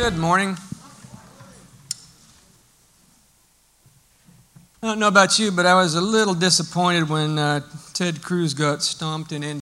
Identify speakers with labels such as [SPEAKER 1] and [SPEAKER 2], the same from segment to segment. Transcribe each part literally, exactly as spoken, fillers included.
[SPEAKER 1] Good morning. I don't know about you, but I was a little disappointed when uh, Ted Cruz got stomped in in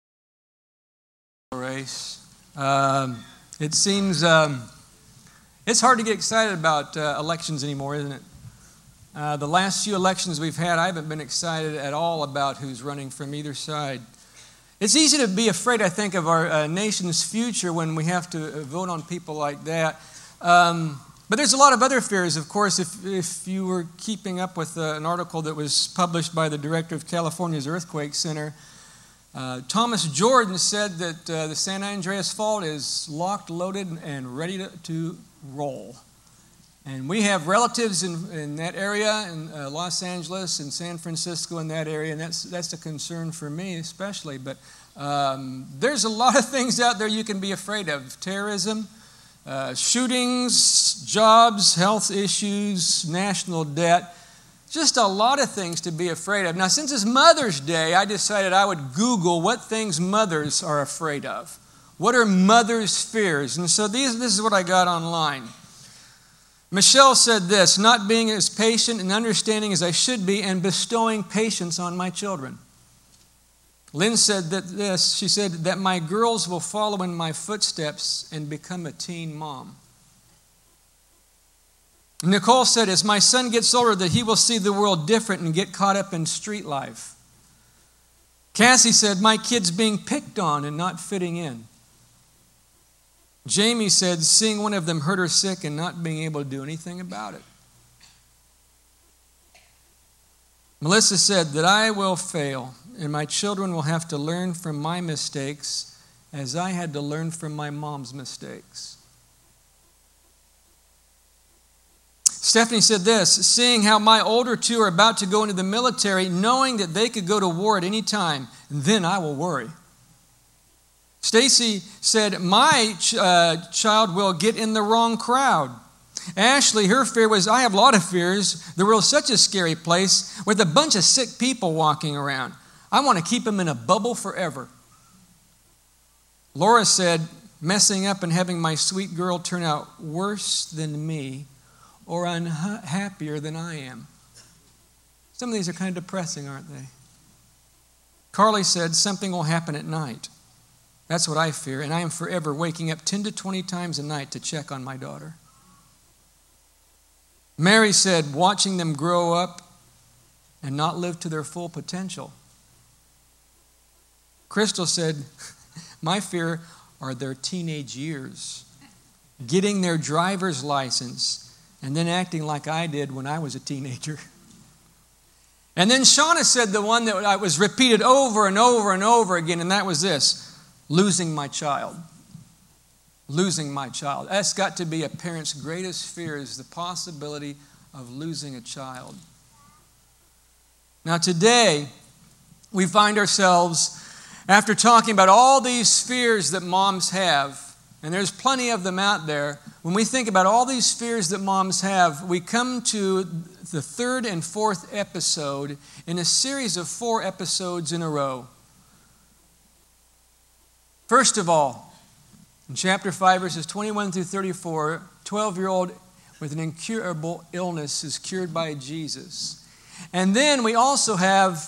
[SPEAKER 1] race. Um, it seems um, it's hard to get excited about uh, elections anymore, isn't it? Uh, the last few elections we've had, I haven't been excited at all about who's running from either side. It's easy to be afraid, I think, of our uh, nation's future when we have to vote on people like that. Um, but there's a lot of other fears, of course. If, if you were keeping up with uh, an article that was published by the director of California's Earthquake Center, uh, Thomas Jordan said that uh, the San Andreas Fault is locked, loaded, and ready to, to roll. And we have relatives in, in that area, in uh, Los Angeles and San Francisco in that area, and that's that's a concern for me especially. But um, there's a lot of things out there you can be afraid of. Terrorism, uh, shootings, jobs, health issues, national debt. Just a lot of things to be afraid of. Now, since it's Mother's Day, I decided I would Google what things mothers are afraid of. What are mothers' fears? And so these, this is what I got online. Michelle said this: not being as patient and understanding as I should be and bestowing patience on my children. Lynn said that this, she said that my girls will follow in my footsteps and become a teen mom. Nicole said, as my son gets older, that he will see the world different and get caught up in street life. Cassie said, my kids being picked on and not fitting in. Jamie said, seeing one of them hurt or sick and not being able to do anything about it. Melissa said that I will fail and my children will have to learn from my mistakes as I had to learn from my mom's mistakes. Stephanie said this: seeing how my older two are about to go into the military, knowing that they could go to war at any time, then I will worry. Stacy said, my ch- uh, child will get in the wrong crowd. Ashley, her fear was, I have a lot of fears. The world's such a scary place with a bunch of sick people walking around. I want to keep them in a bubble forever. Laura said, messing up and having my sweet girl turn out worse than me or unhappier than I am. Some of these are kind of depressing, aren't they? Carly said, something will happen at night. That's what I fear, and I am forever waking up ten to twenty times a night to check on my daughter. Mary said, watching them grow up and not live to their full potential. Crystal said, my fear are their teenage years, getting their driver's license, and then acting like I did when I was a teenager. And then Shauna said the one that was repeated over and over and over again, and that was this: losing my child. Losing my child. That's got to be a parent's greatest fear, is the possibility of losing a child. Now today, we find ourselves, after talking about all these fears that moms have, and there's plenty of them out there, when we think about all these fears that moms have, we come to the third and fourth episode in a series of four episodes in a row. First of all, in chapter five, verses twenty-one through thirty-four, twelve-year-old with an incurable illness is cured by Jesus. And then we also have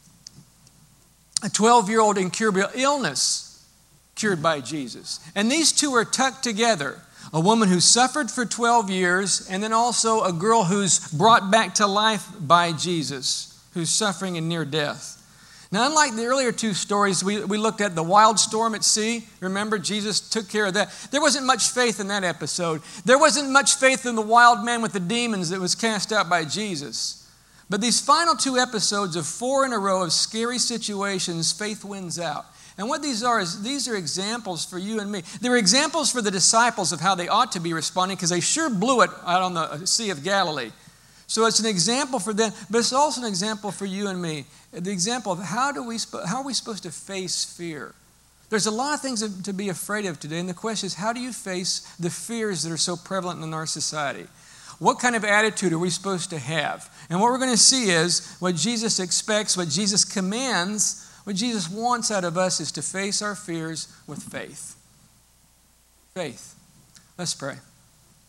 [SPEAKER 1] a twelve-year-old incurable illness cured by Jesus. And these two are tucked together. A woman who suffered for twelve years, and then also a girl who's brought back to life by Jesus, who's suffering in near death. Now, unlike the earlier two stories, we, we looked at the wild storm at sea. Remember, Jesus took care of that. There wasn't much faith in that episode. There wasn't much faith in the wild man with the demons that was cast out by Jesus. But these final two episodes of four in a row of scary situations, faith wins out. And what these are is these are examples for you and me. They're examples for the disciples of how they ought to be responding, because they sure blew it out on the Sea of Galilee. So it's an example for them, but it's also an example for you and me. The example of how do we how are we supposed to face fear? There's a lot of things to be afraid of today, and the question is, how do you face the fears that are so prevalent in our society? What kind of attitude are we supposed to have? And what we're going to see is what Jesus expects, what Jesus commands, what Jesus wants out of us is to face our fears with faith. Faith. Let's pray.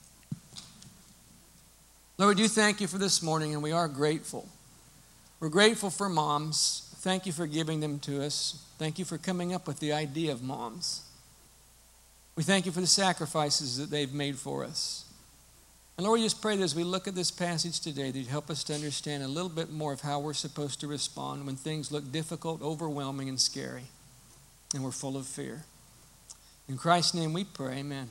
[SPEAKER 1] Lord, we do thank you for this morning, and we are grateful. We're grateful for moms. Thank you for giving them to us. Thank you for coming up with the idea of moms. We thank you for the sacrifices that they've made for us. And Lord, we just pray that as we look at this passage today, that you'd help us to understand a little bit more of how we're supposed to respond when things look difficult, overwhelming, and scary, and we're full of fear. In Christ's name we pray, amen.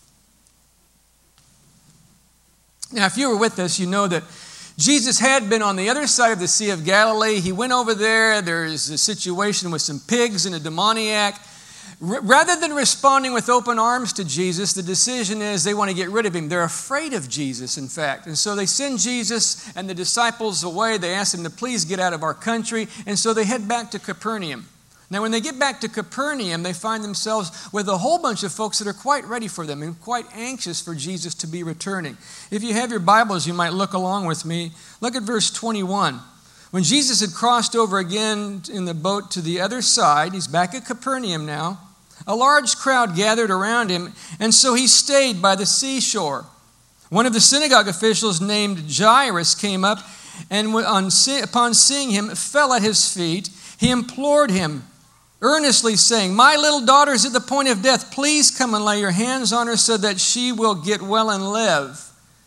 [SPEAKER 1] Now, if you were with us, you know that Jesus had been on the other side of the Sea of Galilee. He went over there. There's a situation with some pigs and a demoniac. R- rather than responding with open arms to Jesus, the decision is they want to get rid of him. They're afraid of Jesus, in fact. And so they send Jesus and the disciples away. They ask them to please get out of our country. And so they head back to Capernaum. Now, when they get back to Capernaum, they find themselves with a whole bunch of folks that are quite ready for them and quite anxious for Jesus to be returning. If you have your Bibles, you might look along with me. Look at verse twenty-one. When Jesus had crossed over again in the boat to the other side, he's back at Capernaum now, a large crowd gathered around him, and so he stayed by the seashore. One of the synagogue officials named Jairus came up, and upon seeing him, fell at his feet. He implored him, earnestly saying, "My little daughter is at the point of death. Please come and lay your hands on her so that she will get well and live."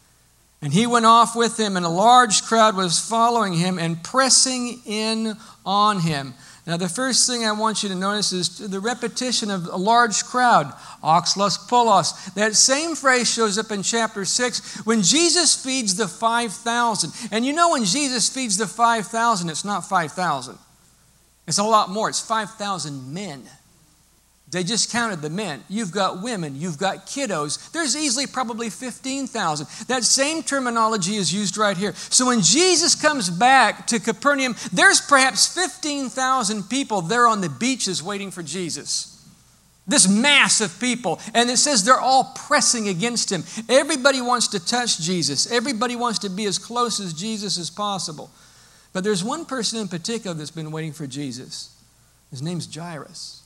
[SPEAKER 1] And he went off with him, and a large crowd was following him and pressing in on him. Now, the first thing I want you to notice is the repetition of a large crowd. Oxlos polos. That same phrase shows up in chapter six when Jesus feeds the five thousand. And you know when Jesus feeds the five thousand, it's not five thousand. It's a lot more. It's five thousand men. They just counted the men. You've got women. You've got kiddos. There's easily probably fifteen thousand. That same terminology is used right here. So when Jesus comes back to Capernaum, there's perhaps fifteen thousand people there on the beaches waiting for Jesus. This mass of people. And it says they're all pressing against him. Everybody wants to touch Jesus. Everybody wants to be as close as Jesus as possible. But there's one person in particular that's been waiting for Jesus. His name's Jairus.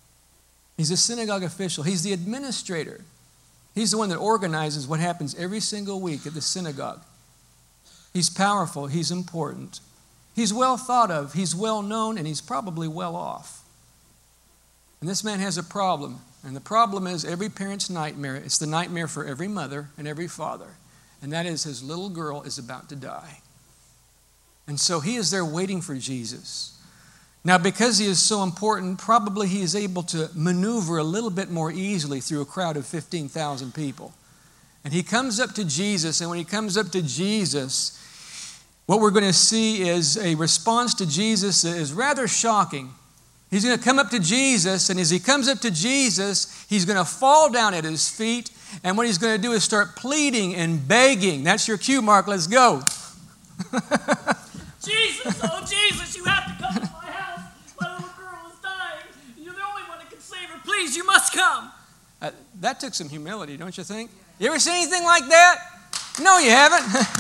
[SPEAKER 1] He's a synagogue official. He's the administrator. He's the one that organizes what happens every single week at the synagogue. He's powerful. He's important. He's well thought of. He's well known, and he's probably well off. And this man has a problem. And the problem is every parent's nightmare. It's the nightmare for every mother and every father. And that is his little girl is about to die. And so he is there waiting for Jesus. Now, because he is so important, probably he is able to maneuver a little bit more easily through a crowd of fifteen thousand people. And he comes up to Jesus, and when he comes up to Jesus, what we're going to see is a response to Jesus that is rather shocking. He's going to come up to Jesus, and as he comes up to Jesus, he's going to fall down at his feet, and what he's going to do is start pleading and begging. That's your cue, Mark. Let's go.
[SPEAKER 2] Jesus, oh Jesus, you have to come to my house. My little girl is dying. You're the only one that can save her. Please, you must come.
[SPEAKER 1] Uh, that took some humility, don't you think? You ever seen anything like that? No, you haven't.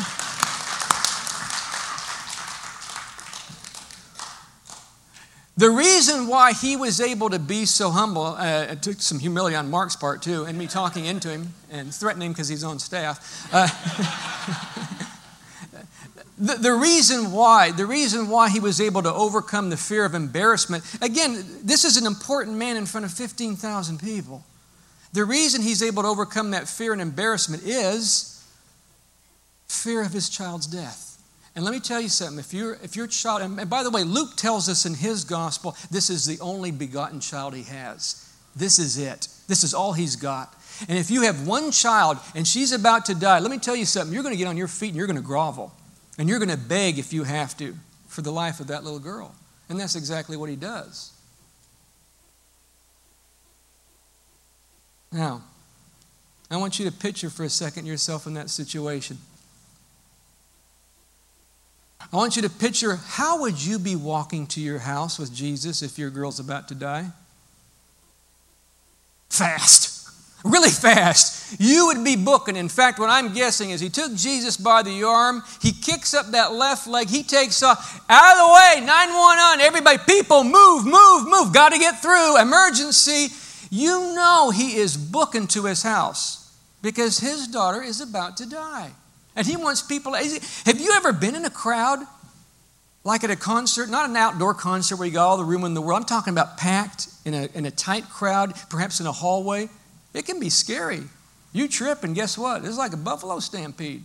[SPEAKER 1] The reason why he was able to be so humble, uh, it took some humility on Mark's part too, and me talking into him and threatening him because he's on staff. Uh, The, the reason why, the reason why he was able to overcome the fear of embarrassment, again, this is an important man in front of fifteen thousand people. The reason he's able to overcome that fear and embarrassment is fear of his child's death. And let me tell you something, if you're, if your child, and by the way, Luke tells us in his gospel, this is the only begotten child he has. This is it. This is all he's got. And if you have one child and she's about to die, let me tell you something, you're going to get on your feet and you're going to grovel. And you're going to beg if you have to for the life of that little girl. And that's exactly what he does. Now, I want you to picture for a second yourself in that situation. I want you to picture how would you be walking to your house with Jesus if your girl's about to die? Fast. Really fast. You would be booking. In fact, what I'm guessing is he took Jesus by the arm, he kicks up that left leg, he takes off, out of the way, nine one one, everybody, people, move, move, move, got to get through, emergency. You know he is booking to his house because his daughter is about to die. And he wants people. Have you ever been in a crowd? Like at a concert, not an outdoor concert where you got all the room in the world. I'm talking about packed in a, in a tight crowd, perhaps in a hallway. It can be scary. You trip and guess what? It's like a buffalo stampede.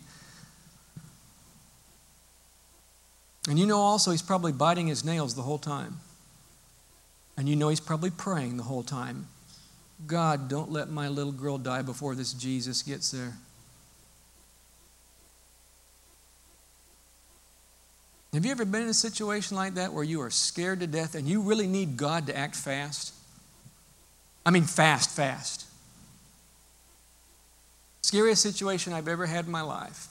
[SPEAKER 1] And you know also he's probably biting his nails the whole time. And you know he's probably praying the whole time. God, don't let my little girl die before this Jesus gets there. Have you ever been in a situation like that where you are scared to death and you really need God to act fast? I mean fast, fast. Scariest situation I've ever had in my life.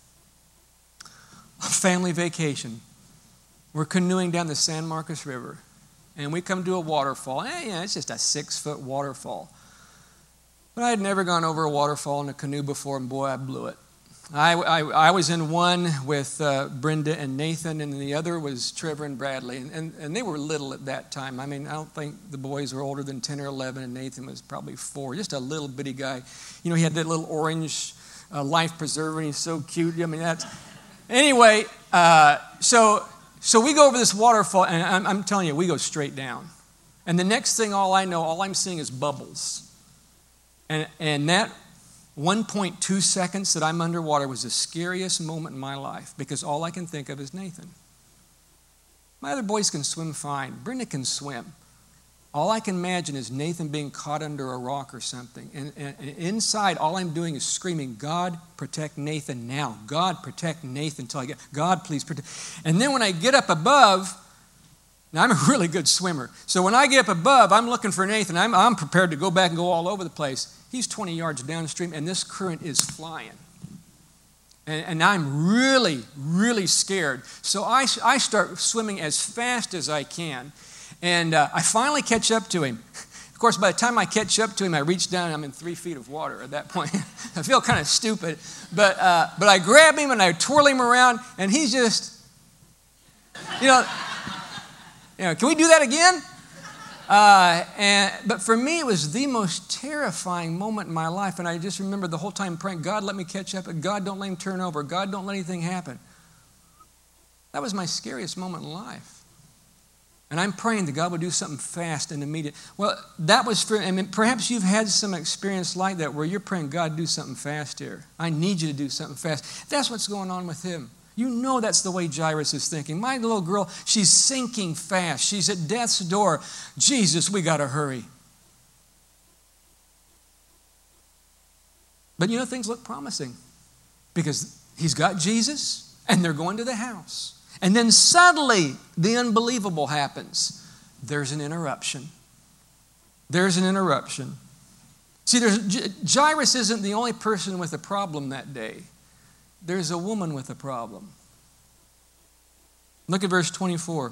[SPEAKER 1] A family vacation. We're canoeing down the San Marcos River and we come to a waterfall. Eh, yeah, it's just a six-foot waterfall. But I had never gone over a waterfall in a canoe before and boy, I blew it. I, I, I was in one with uh, Brenda and Nathan, and the other was Trevor and Bradley. And, and, and they were little at that time. I mean, I don't think the boys were older than ten or eleven, and Nathan was probably four. Just a little bitty guy. You know, he had that little orange uh, life preserver, and he's so cute. I mean, that's... Anyway, uh, so, so we go over this waterfall, and I'm, I'm telling you, we go straight down. And the next thing, all I know, all I'm seeing is bubbles. And, and that... one point two seconds that I'm underwater was the scariest moment in my life because all I can think of is Nathan. My other boys can swim fine. Brenda can swim. All I can imagine is Nathan being caught under a rock or something. And, and, and inside, all I'm doing is screaming, God, protect Nathan now. God, protect Nathan until I get, God, please protect. And then when I get up above, now I'm a really good swimmer. So when I get up above, I'm looking for Nathan. I'm, I'm prepared to go back and go all over the place. He's twenty yards downstream, and this current is flying. And, and I'm really, really scared. So I, I start swimming as fast as I can. And uh, I finally catch up to him. Of course, by the time I catch up to him, I reach down and I'm in three feet of water at that point. I feel kind of stupid. But, uh, but I grab him and I twirl him around, and he's just, you know, you know, can we do that again? Uh, and, but for me, it was the most terrifying moment in my life. And I just remember the whole time praying, God, let me catch up. And God, don't let him turn over. God, don't let anything happen. That was my scariest moment in life. And I'm praying that God would do something fast and immediate. Well, that was for, I mean, perhaps you've had some experience like that where you're praying, God, do something fast here. I need you to do something fast. That's what's going on with him. You know that's the way Jairus is thinking. My little girl, she's sinking fast. She's at death's door. Jesus, we got to hurry. But you know, things look promising because he's got Jesus and they're going to the house. And then suddenly the unbelievable happens. There's an interruption. There's an interruption. See, there's, Jairus isn't the only person with a problem that day. There's a woman with a problem. Look at verse twenty-four.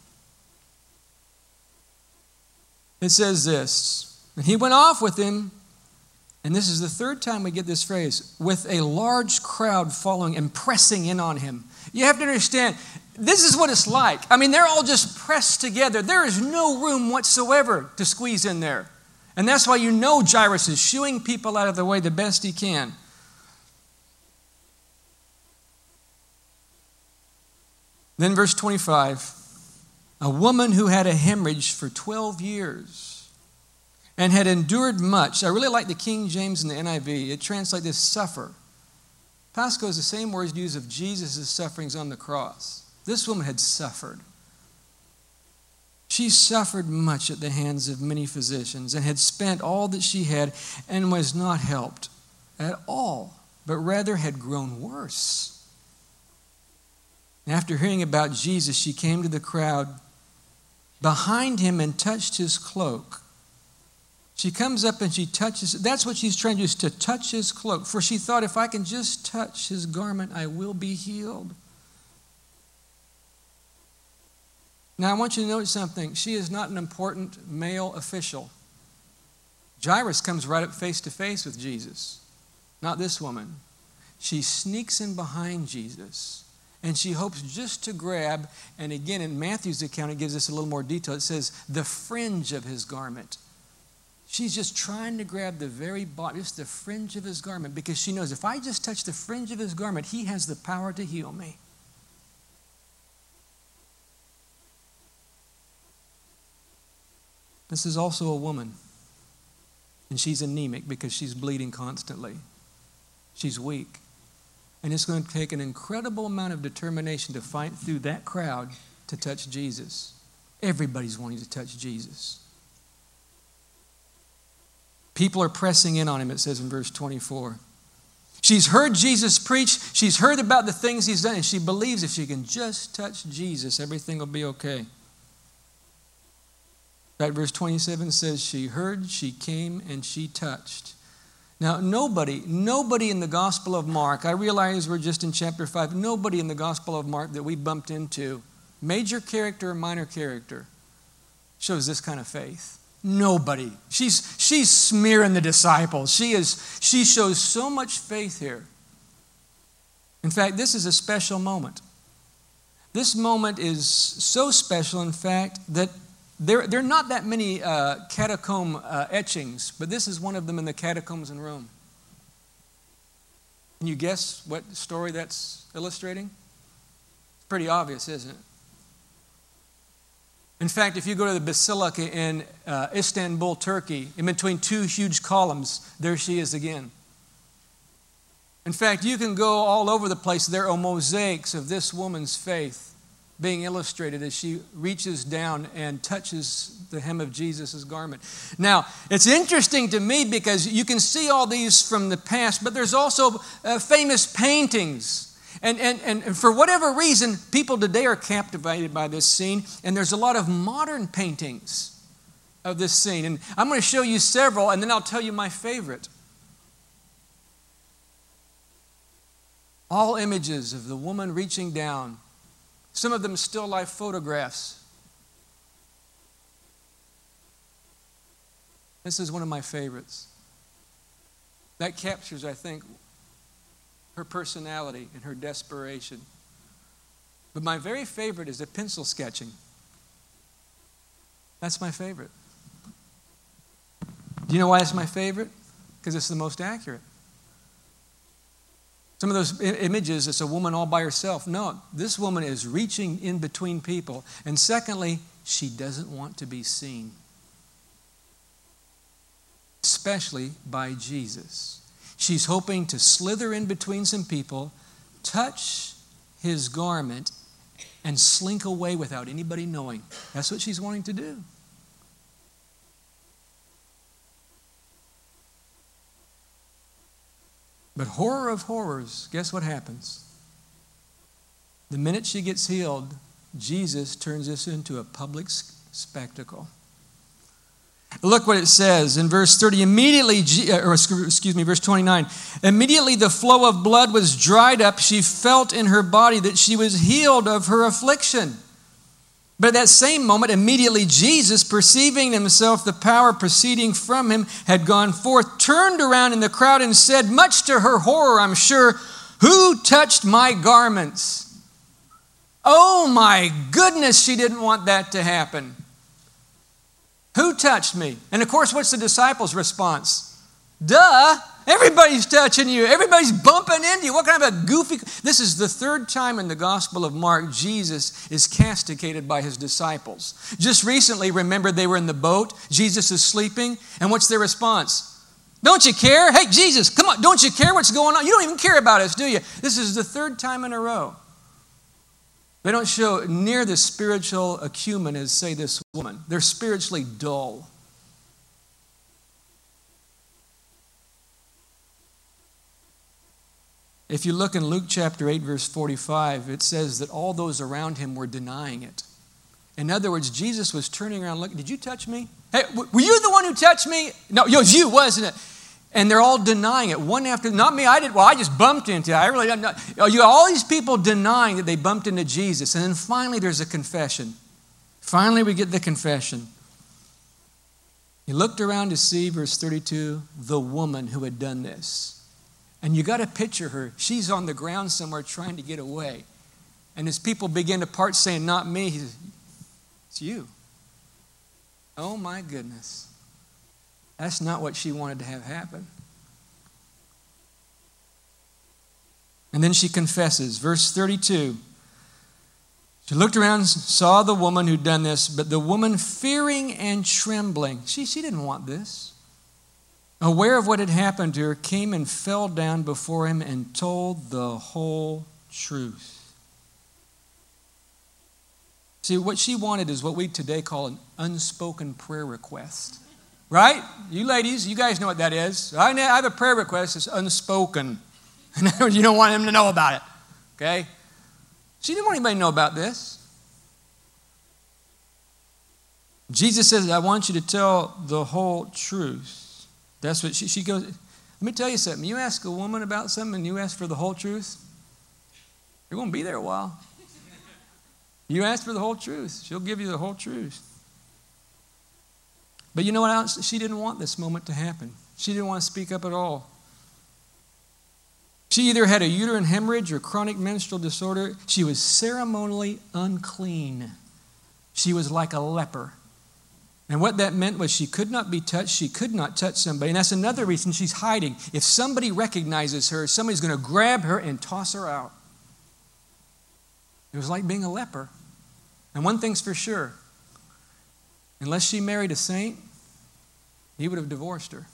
[SPEAKER 1] It says this, and he went off with him, and this is the third time we get this phrase, with a large crowd following and pressing in on him. You have to understand, this is what it's like. I mean, they're all just pressed together. There is no room whatsoever to squeeze in there. And that's why you know Jairus is shooing people out of the way the best he can. Then verse twenty-five, a woman who had a hemorrhage for twelve years and had endured much. I really like the King James and the N I V. It translates as suffer. Pasco is the same words used of Jesus' sufferings on the cross. This woman had suffered. She suffered much at the hands of many physicians and had spent all that she had and was not helped at all, but rather had grown worse. And after hearing about Jesus, she came to the crowd behind him and touched his cloak. She comes up and she touches, that's what she's trying to do, is to touch his cloak. For she thought, if I can just touch his garment, I will be healed. Now, I want you to note something. She is not an important male official. Jairus comes right up face to face with Jesus, not this woman. She sneaks in behind Jesus. And she hopes just to grab, and again in Matthew's account it gives us a little more detail. It says, the fringe of his garment. She's just trying to grab the very bottom, just the fringe of his garment, because she knows if I just touch the fringe of his garment, he has the power to heal me. This is also a woman, and she's anemic because she's bleeding constantly. She's weak. And it's going to take an incredible amount of determination to fight through that crowd to touch Jesus. Everybody's wanting to touch Jesus. People are pressing in on him, it says in verse twenty-four. She's heard Jesus preach. She's heard about the things he's done, and she believes if she can just touch Jesus, everything will be okay. That verse twenty-seven says, she heard, she came, and she touched. Now, nobody, nobody in the Gospel of Mark, I realize we're just in chapter five, nobody in the Gospel of Mark that we bumped into, major character or minor character, shows this kind of faith. Nobody. She's, she's smearing the disciples. She is, she shows so much faith here. In fact, this is a special moment. This moment is so special, in fact, that There, there are not that many uh, catacomb uh, etchings, but this is one of them in the catacombs in Rome. Can you guess what story that's illustrating? It's pretty obvious, isn't it? In fact, if you go to the Basilica in uh, Istanbul, Turkey, in between two huge columns, there she is again. In fact, you can go all over the place. There are mosaics of this woman's faith being illustrated as she reaches down and touches the hem of Jesus' garment. Now, it's interesting to me because you can see all these from the past, but there's also uh, famous paintings. And, and, and for whatever reason, people today are captivated by this scene, and there's a lot of modern paintings of this scene. And I'm going to show you several, and then I'll tell you my favorite. All images of the woman reaching down. Some of them still life photographs. This is one of my favorites. That captures, I think, her personality and her desperation. But my very favorite is the pencil sketching. That's my favorite. Do you know why it's my favorite? Because it's the most accurate. Some of those images, it's a woman all by herself. No, this woman is reaching in between people. And secondly, she doesn't want to be seen. Especially by Jesus. She's hoping to slither in between some people, touch his garment, and slink away without anybody knowing. That's what she's wanting to do. But horror of horrors, guess what happens? The minute she gets healed, Jesus turns this into a public spectacle. Look what it says in verse thirty. Immediately, or excuse me, verse twenty-nine. Immediately the flow of blood was dried up. She felt in her body that she was healed of her affliction. But at that same moment, immediately Jesus, perceiving himself the power proceeding from him had gone forth, turned around in the crowd and said, much to her horror, I'm sure, who touched my garments? Oh my goodness, she didn't want that to happen. Who touched me? And of course, what's the disciples' response? Duh! Everybody's touching you. Everybody's bumping into you. What kind of a goofy... This is the third time in the Gospel of Mark Jesus is castigated by his disciples. Just recently, remember, they were in the boat. Jesus is sleeping. And what's their response? Don't you care? Hey, Jesus, come on. Don't you care what's going on? You don't even care about us, do you? This is the third time in a row. They don't show near the spiritual acumen as, say, this woman. They're spiritually dull. If you look in Luke chapter eight, verse forty-five, it says that all those around him were denying it. In other words, Jesus was turning around looking, did you touch me? Hey, were you the one who touched me? No, it was you, wasn't it? And they're all denying it, one after, not me, I did, well, I just bumped into it. I really, I'm not, you all these people denying that they bumped into Jesus. And then finally there's a confession. Finally we get the confession. He looked around to see, verse thirty-two, the woman who had done this. And you got to picture her. She's on the ground somewhere trying to get away. And as people begin to part saying, not me, he says, it's you. Oh my goodness. That's not what she wanted to have happen. And then she confesses. Verse thirty-two. She looked around and saw the woman who'd done this, but the woman fearing and trembling. She, she didn't want this. Aware of what had happened to her, came and fell down before him and told the whole truth. See, what she wanted is what we today call an unspoken prayer request. Right? You ladies, you guys know what that is. I have a prayer request that's unspoken. In other words, you don't want him to know about it. Okay? She didn't want anybody to know about this. Jesus says, I want you to tell the whole truth. That's what she, she goes, let me tell you something. You ask a woman about something and you ask for the whole truth, you're going to be there a while. You ask for the whole truth, she'll give you the whole truth. But you know what else? She didn't want this moment to happen. She didn't want to speak up at all. She either had a uterine hemorrhage or chronic menstrual disorder. She was ceremonially unclean. She was like a leper. And what that meant was she could not be touched. She could not touch somebody. And that's another reason she's hiding. If somebody recognizes her, somebody's going to grab her and toss her out. It was like being a leper. And one thing's for sure. Unless she married a saint, he would have divorced her.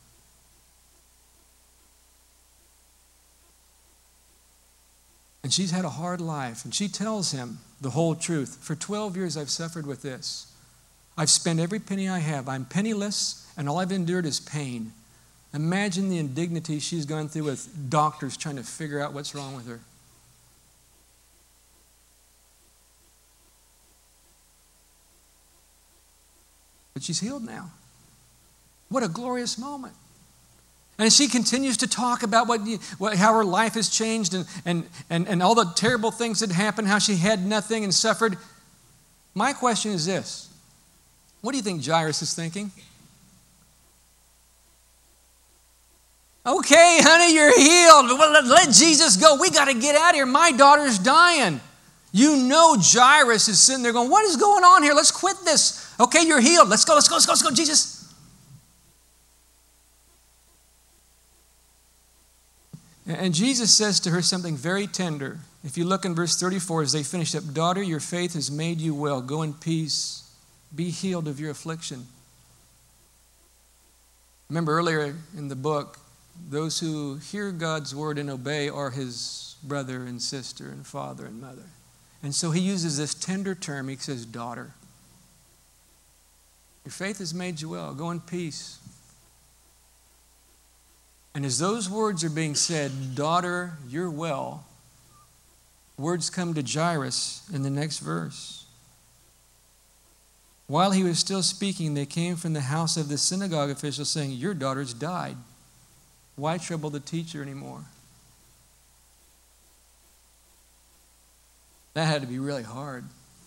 [SPEAKER 1] And she's had a hard life. And she tells him the whole truth. For twelve years I've suffered with this. I've spent every penny I have. I'm penniless, and all I've endured is pain. Imagine the indignity she's gone through with doctors trying to figure out what's wrong with her. But she's healed now. What a glorious moment. And she continues to talk about what, what how her life has changed and, and, and, and all the terrible things that happened, how she had nothing and suffered. My question is this. What do you think Jairus is thinking? Okay, honey, you're healed. Well, let, let Jesus go. We got to get out of here. My daughter's dying. You know Jairus is sitting there going, what is going on here? Let's quit this. Okay, you're healed. Let's go, let's go, let's go, let's go, Jesus. And Jesus says to her something very tender. If you look in verse thirty-four, as they finish up, daughter, your faith has made you well. Go in peace. Be healed of your affliction. Remember earlier in the book, those who hear God's word and obey are his brother and sister and father and mother. And so he uses this tender term. He says, daughter, your faith has made you well. Go in peace. And as those words are being said, daughter, you're well, words come to Jairus in the next verse. While he was still speaking, they came from the house of the synagogue official saying, your daughter's died. Why trouble the teacher anymore? That had to be really hard.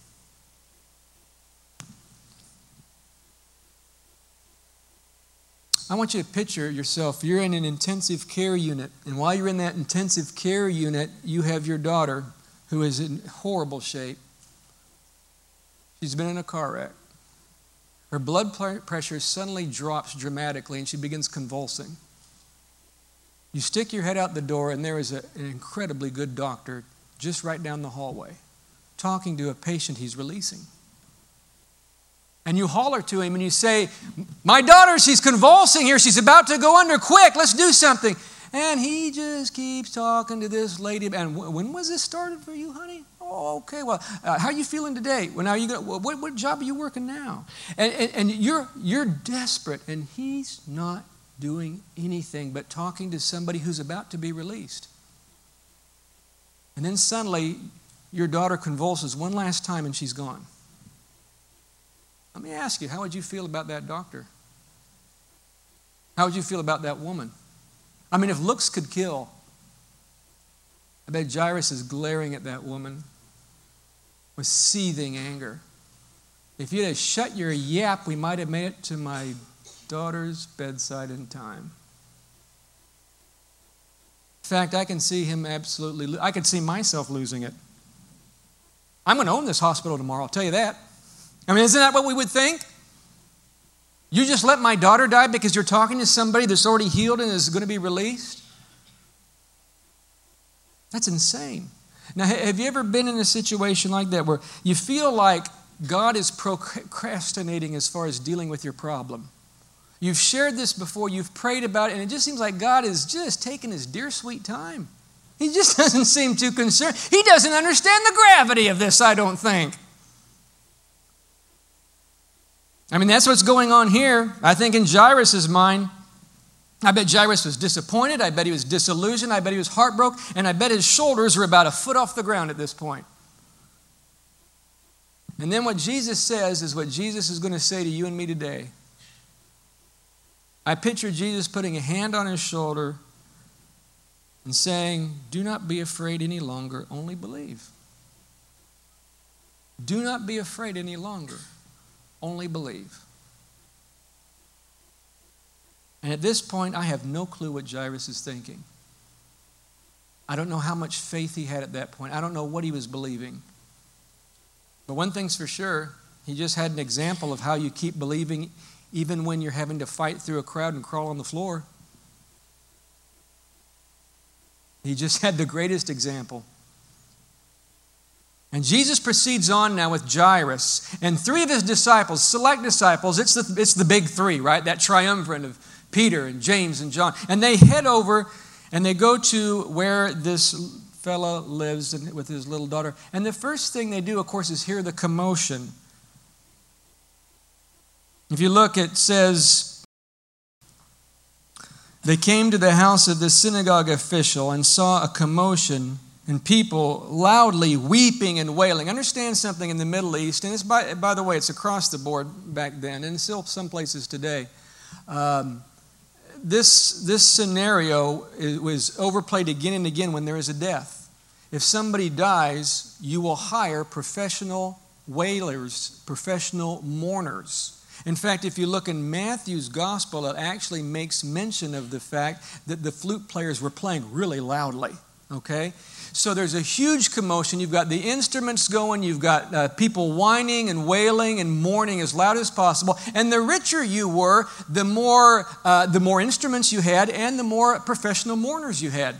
[SPEAKER 1] I want you to picture yourself. You're in an intensive care unit. And while you're in that intensive care unit, you have your daughter who is in horrible shape. She's been in a car wreck. Her blood pressure suddenly drops dramatically and she begins convulsing. You stick your head out the door and there is a, an incredibly good doctor just right down the hallway talking to a patient he's releasing. And you holler to him and you say, my daughter, she's convulsing here. She's about to go under. Quick, let's do something. And he just keeps talking to this lady. And when was this started for you, honey? Oh, okay. Well, uh, how are you feeling today? Well, now you got what, what job are you working now? And, and, and you're you're desperate, and he's not doing anything but talking to somebody who's about to be released. And then suddenly, your daughter convulses one last time, and she's gone. Let me ask you, how would you feel about that doctor? How would you feel about that woman? I mean, if looks could kill, I bet Jairus is glaring at that woman with seething anger. If you'd have shut your yap, we might have made it to my daughter's bedside in time. In fact, I can see him absolutely, I could see myself losing it. I'm going to own this hospital tomorrow, I'll tell you that. I mean, isn't that what we would think? You just let my daughter die because you're talking to somebody that's already healed and is going to be released? That's insane. Now, have you ever been in a situation like that where you feel like God is procrastinating as far as dealing with your problem? You've shared this before, you've prayed about it, and it just seems like God is just taking his dear sweet time. He just doesn't seem too concerned. He doesn't understand the gravity of this, I don't think. I mean, that's what's going on here. I think in Jairus' mind, I bet Jairus was disappointed. I bet he was disillusioned. I bet he was heartbroken. And I bet his shoulders were about a foot off the ground at this point. And then what Jesus says is what Jesus is going to say to you and me today. I picture Jesus putting a hand on his shoulder and saying, do not be afraid any longer, only believe. Do not be afraid any longer. Only believe. And at this point, I have no clue what Jairus is thinking. I don't know how much faith he had at that point. I don't know what he was believing. But one thing's for sure, he just had an example of how you keep believing even when you're having to fight through a crowd and crawl on the floor. He just had the greatest example. And Jesus proceeds on now with Jairus and three of his disciples, select disciples. It's the, it's the big three, right? That triumvirate of Peter and James and John. And they head over and they go to where this fellow lives with his little daughter. And the first thing they do, of course, is hear the commotion. If you look, it says, they came to the house of the synagogue official and saw a commotion and people loudly weeping and wailing. Understand something in the Middle East, and it's by, by the way, it's across the board back then, and still some places today. Um, this, this scenario is, was overplayed again and again when there is a death. If somebody dies, you will hire professional wailers, professional mourners. In fact, if you look in Matthew's gospel, it actually makes mention of the fact that the flute players were playing really loudly, okay? So there's a huge commotion. You've got the instruments going. You've got uh, people whining and wailing and mourning as loud as possible. And the richer you were, the more, uh, the more instruments you had and the more professional mourners you had.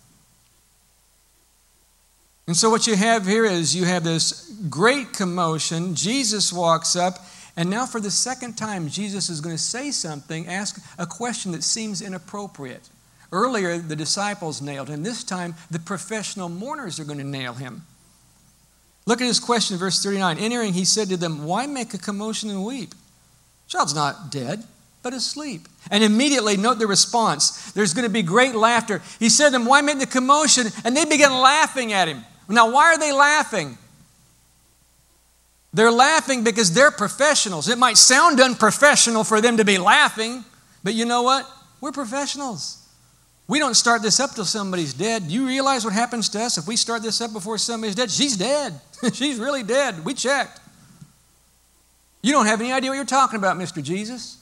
[SPEAKER 1] And so what you have here is you have this great commotion. Jesus walks up. And now for the second time, Jesus is going to say something, ask a question that seems inappropriate. Earlier, the disciples nailed him. This time, the professional mourners are going to nail him. Look at his question, verse thirty-nine. Entering, he said to them, why make a commotion and weep? Child's not dead, but asleep. And immediately, note the response. There's going to be great laughter. He said to them, why make the commotion? And they began laughing at him. Now, why are they laughing? They're laughing because they're professionals. It might sound unprofessional for them to be laughing, but you know what? We're professionals. We don't start this up till somebody's dead. Do you realize what happens to us if we start this up before somebody's dead? She's dead. She's really dead. We checked. You don't have any idea what you're talking about, Mister Jesus.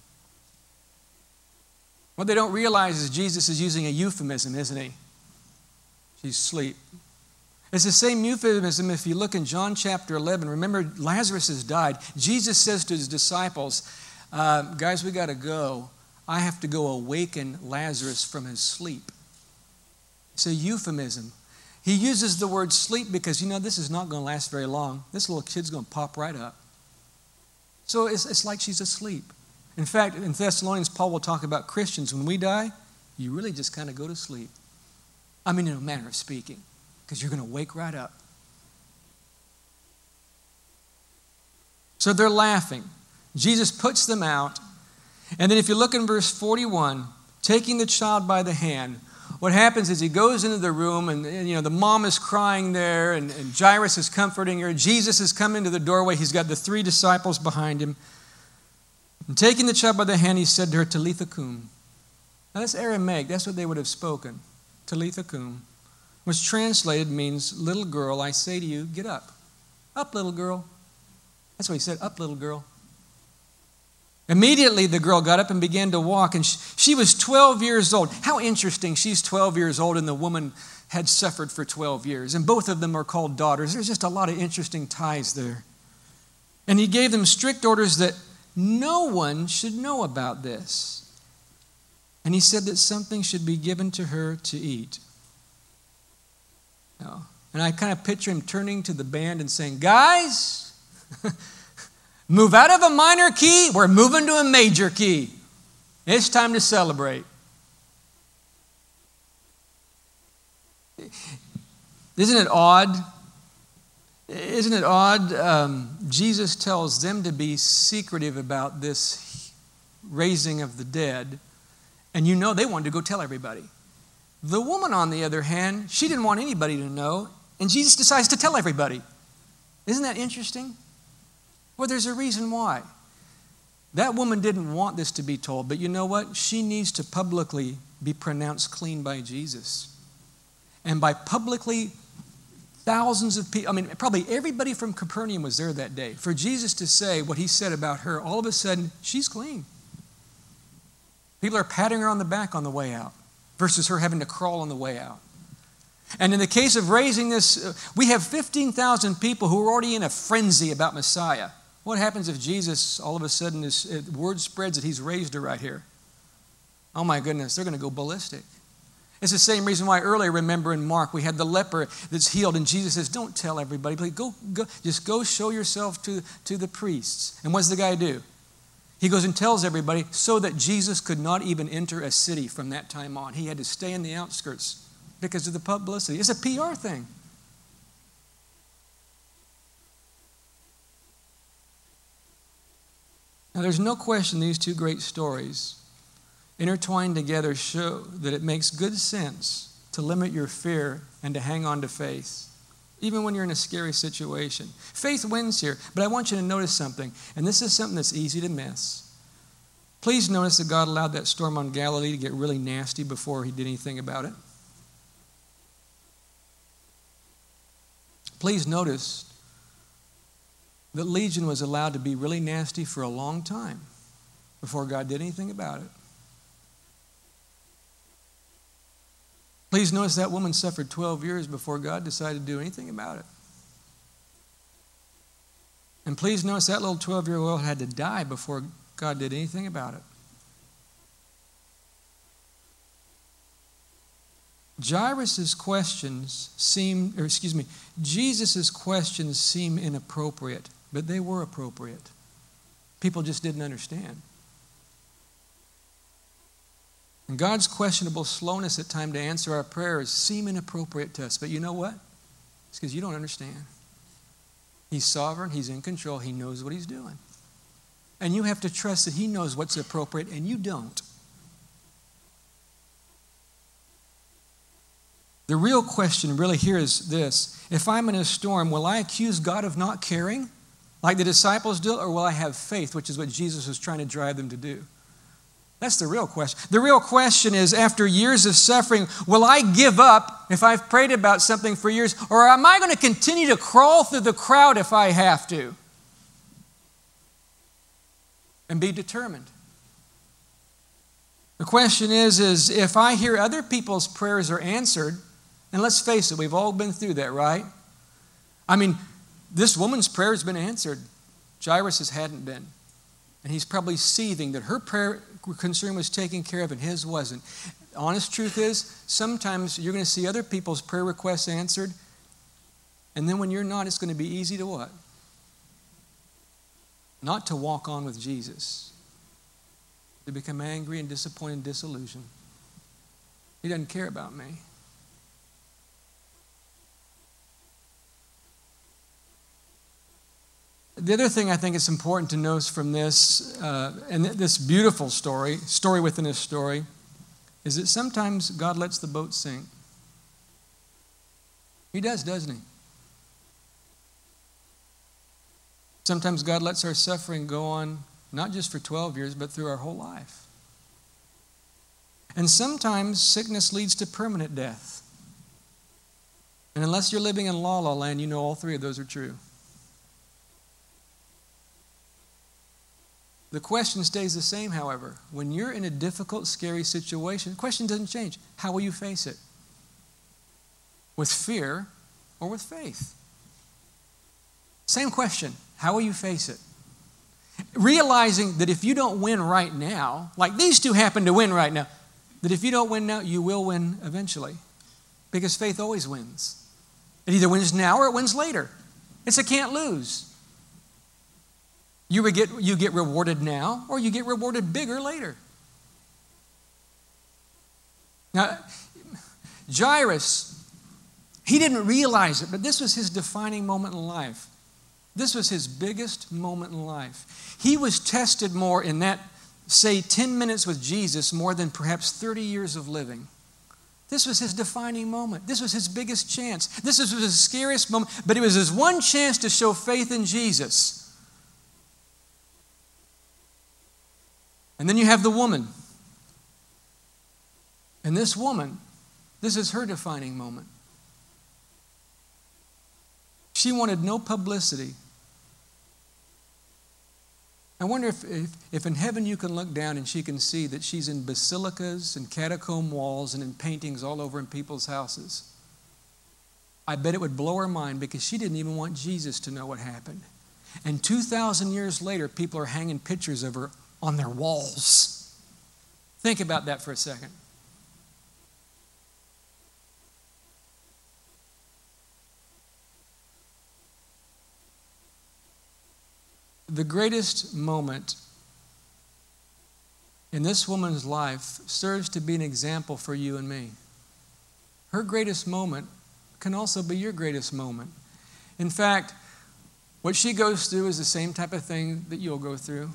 [SPEAKER 1] What they don't realize is Jesus is using a euphemism, isn't he? She's asleep. It's the same euphemism if you look in John chapter eleven. Remember, Lazarus has died. Jesus says to his disciples, uh, guys, we got to go. I have to go awaken Lazarus from his sleep. It's a euphemism. He uses the word sleep because, you know, this is not going to last very long. This little kid's going to pop right up. So it's, it's like she's asleep. In fact, in Thessalonians, Paul will talk about Christians. When we die, you really just kind of go to sleep. I mean, in a manner of speaking, because you're going to wake right up. So they're laughing. Jesus puts them out. And then if you look in verse forty-one, taking the child by the hand, what happens is he goes into the room and, and you know, the mom is crying there and, and Jairus is comforting her. Jesus has come into the doorway. He's got the three disciples behind him. And taking the child by the hand, he said to her, Talitha cum. Now that's Aramaic. That's what they would have spoken. Talitha cum, which translated means, little girl, I say to you, get up. Up, little girl. That's what he said, up, little girl. Immediately, the girl got up and began to walk, and she, she was twelve years old. How interesting. She's twelve years old, and the woman had suffered for twelve years. And both of them are called daughters. There's just a lot of interesting ties there. And he gave them strict orders that no one should know about this. And he said that something should be given to her to eat. Oh. And I kind of picture him turning to the band and saying, guys, move out of a minor key. We're moving to a major key. It's time to celebrate. Isn't it odd? Isn't it odd? Um, Jesus tells them to be secretive about this raising of the dead. And you know they wanted to go tell everybody. The woman, on the other hand, she didn't want anybody to know. And Jesus decides to tell everybody. Isn't that interesting? Well, there's a reason why. That woman didn't want this to be told, but you know what? She needs to publicly be pronounced clean by Jesus. And by publicly, thousands of people, I mean, probably everybody from Capernaum was there that day. For Jesus to say what he said about her, all of a sudden, she's clean. People are patting her on the back on the way out versus her having to crawl on the way out. And in the case of raising this, uh, we have fifteen thousand people who are already in a frenzy about Messiah. What happens if Jesus, all of a sudden, this uh, word spreads that he's raised her right here? Oh my goodness, they're going to go ballistic. It's the same reason why earlier, remember in Mark, we had the leper that's healed, and Jesus says, don't tell everybody, but go, go, just go show yourself to, to the priests. And what does the guy do? He goes and tells everybody so that Jesus could not even enter a city from that time on. He had to stay in the outskirts because of the publicity. It's a P R thing. Now, there's no question these two great stories intertwined together show that it makes good sense to limit your fear and to hang on to faith, even when you're in a scary situation. Faith wins here, but I want you to notice something, and this is something that's easy to miss. Please notice that God allowed that storm on Galilee to get really nasty before he did anything about it. Please notice that Legion was allowed to be really nasty for a long time before God did anything about it. Please notice that woman suffered twelve years before God decided to do anything about it. And please notice that little twelve-year-old had to die before God did anything about it. Jairus' questions seem, or excuse me, Jesus' questions seem inappropriate, but they were appropriate. People just didn't understand. And God's questionable slowness at time to answer our prayers seem inappropriate to us, but you know what? It's because you don't understand. He's sovereign, he's in control, he knows what he's doing. And you have to trust that he knows what's appropriate and you don't. The real question really here is this: if I'm in a storm, will I accuse God of not caring like the disciples did, or will I have faith, which is what Jesus was trying to drive them to do? That's the real question. The real question is, after years of suffering, will I give up if I've prayed about something for years, or am I going to continue to crawl through the crowd if I have to? And be determined. The question is, is if I hear other people's prayers are answered, and let's face it, we've all been through that, right? I mean, this woman's prayer has been answered. Jairus' hadn't been. And he's probably seething that her prayer concern was taken care of and his wasn't. The honest truth is, sometimes you're going to see other people's prayer requests answered, and then when you're not, it's going to be easy to what? Not to walk on with Jesus. To become angry and disappointed and disillusioned. He doesn't care about me. The other thing I think it's important to notice from this, uh, and this beautiful story, story within a story, is that sometimes God lets the boat sink. He does, doesn't he? Sometimes God lets our suffering go on, not just for twelve years, but through our whole life. And sometimes sickness leads to permanent death. And unless you're living in la la land, you know all three of those are true. The question stays the same, however. When you're in a difficult, scary situation, the question doesn't change. How will you face it? With fear or with faith? Same question. How will you face it? realizing that if you don't win right now, like these two happen to win right now, that if you don't win now, you will win eventually. Because faith always wins. It either wins now or it wins later. It's a can't lose. You would get, you get rewarded now or you get rewarded bigger later. Now, Jairus, he didn't realize it, but this was his defining moment in life. This was his biggest moment in life. He was tested more in that, say, ten minutes with Jesus more than perhaps thirty years of living. This was his defining moment. This was his biggest chance. This was his scariest moment, but it was his one chance to show faith in Jesus. And then you have the woman. And this woman, this is her defining moment. She wanted no publicity. I wonder if, if, if in heaven you can look down and she can see that she's in basilicas and catacomb walls and in paintings all over in people's houses. I bet it would blow her mind because she didn't even want Jesus to know what happened. And two thousand years later, people are hanging pictures of her on their walls. Think about that for a second. The greatest moment in this woman's life serves to be an example for you and me. Her greatest moment can also be your greatest moment. In fact, what she goes through is the same type of thing that you'll go through.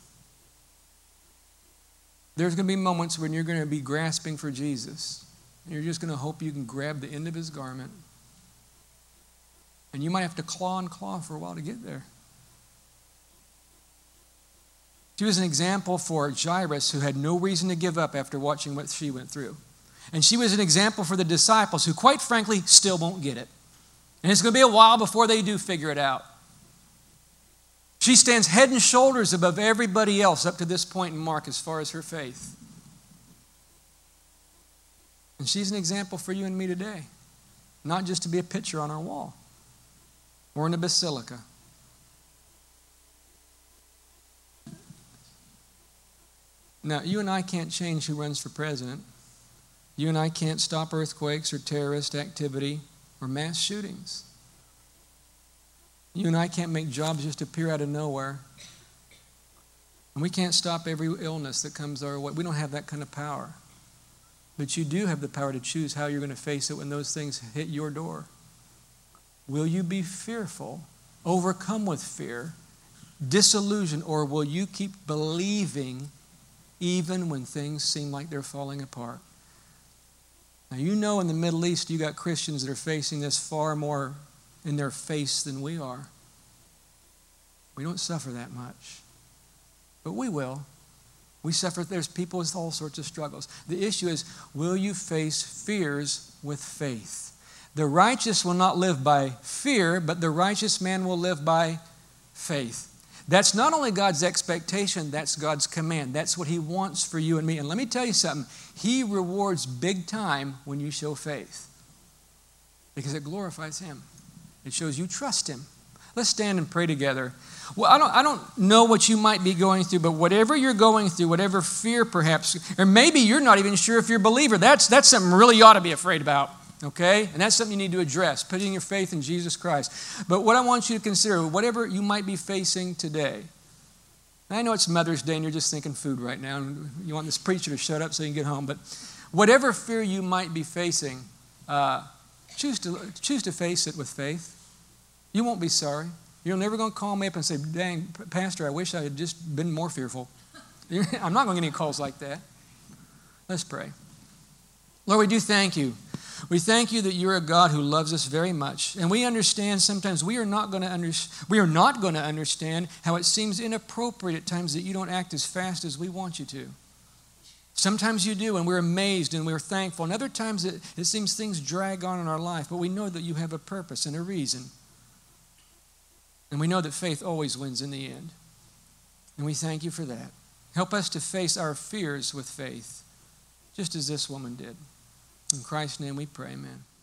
[SPEAKER 1] There's going to be moments when you're going to be grasping for Jesus. And you're just going to hope you can grab the end of his garment. And you might have to claw and claw for a while to get there. She was an example for Jairus, who had no reason to give up after watching what she went through. And she was an example for the disciples, who quite frankly still won't get it. And it's going to be a while before they do figure it out. She stands head and shoulders above everybody else up to this point in Mark as far as her faith. And she's an example for you and me today. Not just to be a picture on our wall or in a basilica. Now, you and I can't change who runs for president. You and I can't stop earthquakes or terrorist activity or mass shootings. You and I can't make jobs just appear out of nowhere. And we can't stop every illness that comes our way. We don't have that kind of power. But you do have the power to choose how you're going to face it when those things hit your door. Will you be fearful, overcome with fear, disillusioned, or will you keep believing even when things seem like they're falling apart? Now, you know in the Middle East you got Christians that are facing this far more in their face than we are. We don't suffer that much. But we will. We suffer. There's people with all sorts of struggles. The issue is, will you face fears with faith? The righteous will not live by fear, but the righteous man will live by faith. That's not only God's expectation, that's God's command. That's what he wants for you and me. And let me tell you something. He rewards big time when you show faith because it glorifies him. It shows you trust him. Let's stand and pray together. Well, I don't, I don't know what you might be going through, but whatever you're going through, whatever fear perhaps, or maybe you're not even sure if you're a believer, that's, that's something really you ought to be afraid about. Okay? And that's something you need to address, putting your faith in Jesus Christ. But what I want you to consider, whatever you might be facing today, I know it's Mother's Day and you're just thinking food right now, and you want this preacher to shut up so you can get home, but whatever fear you might be facing, uh, choose to, choose to face it with faith. You won't be sorry. You're never going to call me up and say, dang, Pastor, I wish I had just been more fearful. I'm not going to get any calls like that. Let's pray. Lord, we do thank you. We thank you that you're a God who loves us very much. And we understand sometimes we are not going to under, we are not going to understand how it seems inappropriate at times that you don't act as fast as we want you to. Sometimes you do, and we're amazed and we're thankful. And other times it, it seems things drag on in our life, but we know that you have a purpose and a reason. And we know that faith always wins in the end. And we thank you for that. Help us to face our fears with faith, just as this woman did. In Christ's name we pray, amen.